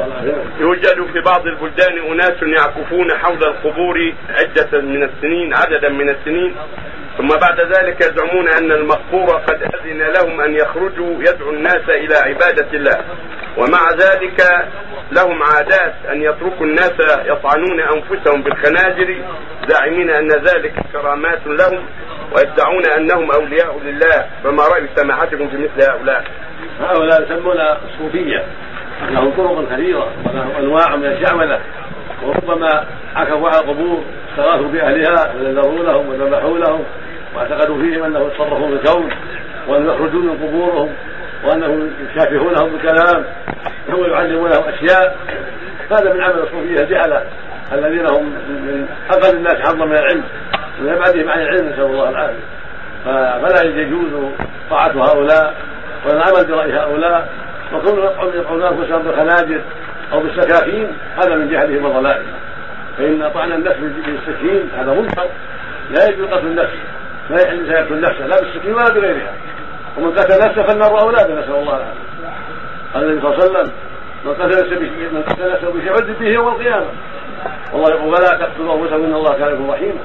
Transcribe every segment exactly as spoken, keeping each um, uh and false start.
يوجد في بعض البلدان أناس يعكفون حول القبور عدة من السنين عددا من السنين، ثم بعد ذلك يزعمون أن المقبور قد أذن لهم أن يخرجوا يدعو الناس إلى عبادة الله، ومع ذلك لهم عادات أن يتركوا الناس يطعنون أنفسهم بالخناجر زاعمين أن ذلك كرامات لهم، ويدعون أنهم أولياء لله. فما رأي سماحتكم في مثل هؤلاء؟ هؤلاء يسمون الصوفية، لهم طرق كثيرة ولهم أنواع من الشعوذة، وربما عكفوا على القبور استغاثوا بأهلها ونذروا لهم وذبحوا لهم، واعتقدوا فيهم أنهم يتصرفون في الكون وأن يخرجون من قبورهم وأنهم يشافهونهم بالكلام ويعلمونهم أشياء. هذا من عمل الصوفية الجهلة الذين هم من أقل الناس حظا من العلم ومن أبعدهم عن العلم، نسأل الله العافية. فلا يجوز طاعة هؤلاء والعمل برأي هؤلاء، وكل يطعنون أنفسهم بالخناجر أو بالسكاكين هذا من جهلهم وضلالهم. فإن طعن النفس بالسكين هذا منكر، لا يجوز قتل النفس، لا يحل الإنسان يقتل نفسه لا بالسكين ولا بغيرها، ومن قتل نفسه فالنار أولاد، نسأل الله العافية. قال النبي صلى الله عليه وسلم: من قتل نفسه بشيء عذب به يوم القيامة. والله يقول: ولا تقتلوا أنفسكم إن الله كان بكم رحيما.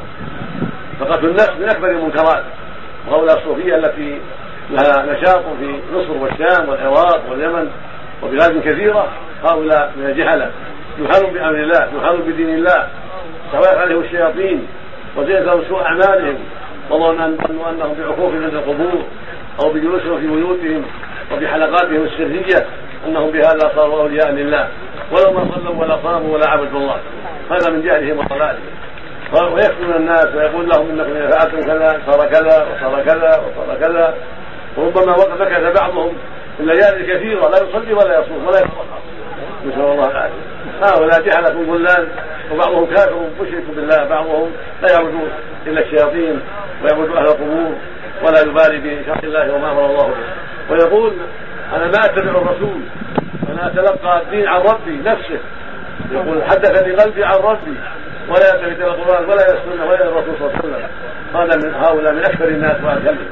فقتل النفس من أكبر المنكرات. وهؤلاء الصوفية التي لها نشاط في مصر والشام والعراق واليمن وبلاد كثيرة، هؤلاء من الجهلة يحالون بأمر الله، يحالون بدين الله، سواء عليهم الشياطين وزين لهم سوء أعمالهم، وظنوا أنهم بعكوف عند القبور أو بجلوسهم في بيوتهم وبحلقاتهم السرية أنهم بهذا صاروا أولياء لله، ولو ما صلوا ولا صاموا ولا عبدوا الله. هذا من جهلهم وضلالهم. ويفتون الناس ويقول لهم إنكم إذا فعلتم كذا صار كذا وصار كذا وصار كذا. وربما وقت مكث بعضهم في الليالي كثيرة لا يصلي ولا يصوم ولا يصوم، نسأل الله العافية. هؤلاء جهلة ضلال، وبعضهم كافر مشرك بالله، بعضهم لا يعبدون إلا الشياطين ويعبدون أهل القبور ولا يبالي بشرع الله وما أمر الله به. ويقول: أنا ما أتبع الرسول، أنا أتلقى الدين عن ربي نفسه. يقول: حدثني قلبي عن ربي، ولا يلتفت الى القرآن ولا الى السنة ولا الى الرسول صلى الله عليه وسلم. هذا من هؤلاء من أكثر الناس وأكثرهم.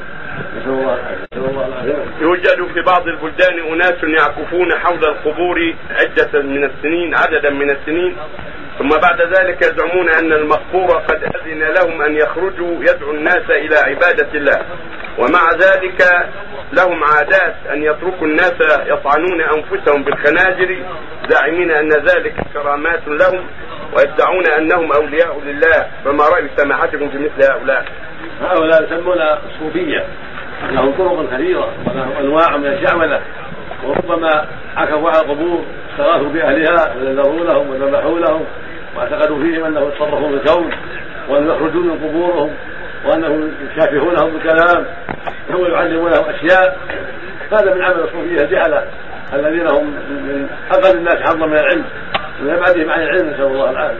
يوجد في بعض البلدان أناس يعكفون حول القبور عدة من السنين عددا من السنين، ثم بعد ذلك يزعمون أن المقبور قد أذن لهم أن يخرجوا يدعو الناس إلى عبادة الله، ومع ذلك لهم عادات أن يتركوا الناس يطعنون أنفسهم بالخناجر زاعمين أن ذلك كرامات لهم، ويدعون أنهم أولياء لله. فما رأي سماحتكم في مثل هؤلاء؟ هؤلاء يسمون الصوفية، لهم طرق كثيرة ولهم أنواع من الشعوذة، وربما عكفوا على القبور استغاثوا بأهلها ونذروا لهم وذبحوا لهم، واعتقدوا فيهم أنهم يتصرفون في الكون وأن يخرجون من قبورهم وأنهم يشافهونهم بالكلام ويعلمونهم أشياء. هذا من عمل الصوفية الجهلة الذين هم من أقل الناس حظا من العلم ومن أبعدهم عن العلم، نسأل الله العافية.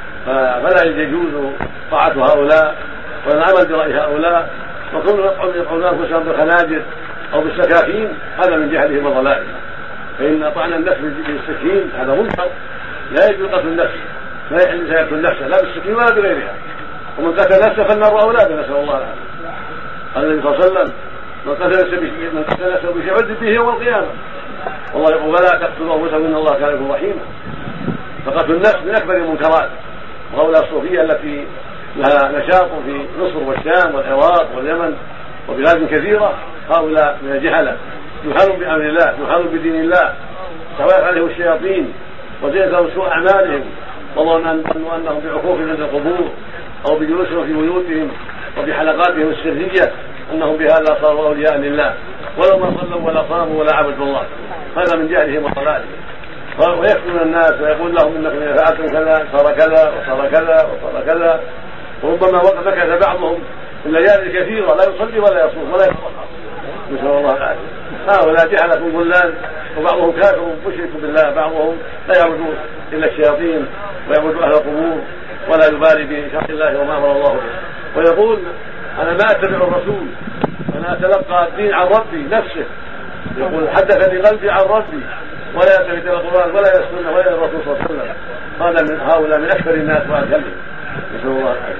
فلا يجوز طاعة هؤلاء والعمل برأي هؤلاء، وكل يطعنون أنفسهم بالخناجر أو بالسكاكين هذا من جهلهم وضلالهم. فإن طعن النفس بالسكين هذا منكر، لا يجوز قتل النفس، لا يحل الإنسان يقتل نفسه لا بالسكين ولا بغيرها، ومن قتل نفسه فالنار أولاد، نسأل الله العافية. قال النبي صلى الله عليه وسلم: من قتل نفسه بشيء عذب به يوم القيامة. والله يقول: ولا تقتلوا أنفسكم إن الله كان بكم رحيما. فقتل النفس من أكبر المنكرات. وهؤلاء الصوفية التي لها نشاط في مصر والشام والعراق واليمن وبلاد كثيرة، هؤلاء من الجهلة يحالون بأمر الله، يحالون بدين الله، سواء عليهم الشياطين وزين لهم سوء أعمالهم، وظنوا أنهم بعكوف عند القبور أو بجلوسهم في بيوتهم وبحلقاتهم السرية أنهم بهذا صاروا أولياء لله، ولو ما صلوا ولا صاموا ولا عبدوا الله. هذا من جهلهم وضلالهم. ويفتون الناس ويقول لهم إنكم إذا فعلتم كذا صار كذا وصار كذا وصار كذا. وربما وقت مكث بعضهم في الليالي كثيرة لا يصلي ولا يصوم ولا يصوم، نسأل الله العافية. هؤلاء جهلة ضلال، وبعضهم كافر مشرك بالله، بعضهم لا يعبدون إلا الشياطين ويعبدون أهل القبور ولا يبالي بشرع الله وما أمر الله به. ويقول: أنا ما أتبع الرسول، أنا أتلقى الدين عن ربي نفسه. يقول: حدثني قلبي عن ربي، ولا يلتفت الى القرآن ولا الى السنة ولا الى الرسول صلى الله عليه وسلم. هذا من هؤلاء من أكثر الناس وأكثرهم، نسأل الله العافية.